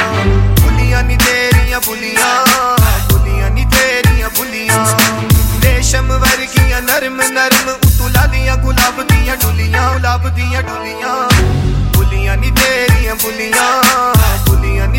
बुलियां नी तेरियां बुलियां, बुलियां नी तेरियां बुलियां। रेशम वर्गियां नरम नरम उतू लालियां गुलाब दियां डुलियां, गुलाब दियां डुलियां। बुलियां नी तेरियां बुलियां, बुलियां नी